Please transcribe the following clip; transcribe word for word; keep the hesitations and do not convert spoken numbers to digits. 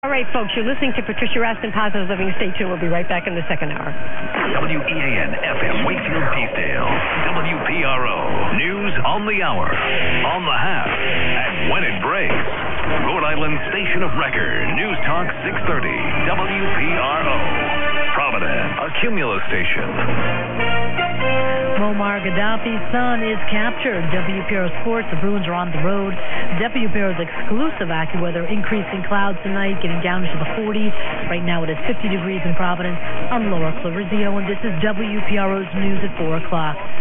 All right, folks, you're listening to Patricia Raskin, Positive Living. Stay tuned. We'll be right back in the second hour. W E A N F M Wakefield Peacedale. W P R O. News on the hour, on the half, and when it breaks. Rhode Island Station of Record. News Talk six thirty. W P R O. Providence, a Cumulus station. Muammar Gaddafi's son is captured. W P R O Sports, the Bruins are on the road. W P R O's exclusive AccuWeather, increasing clouds tonight, getting down into the forties. Right now it is fifty degrees in Providence. I'm Laura Clarizio, and this is W P R O's News at four o'clock.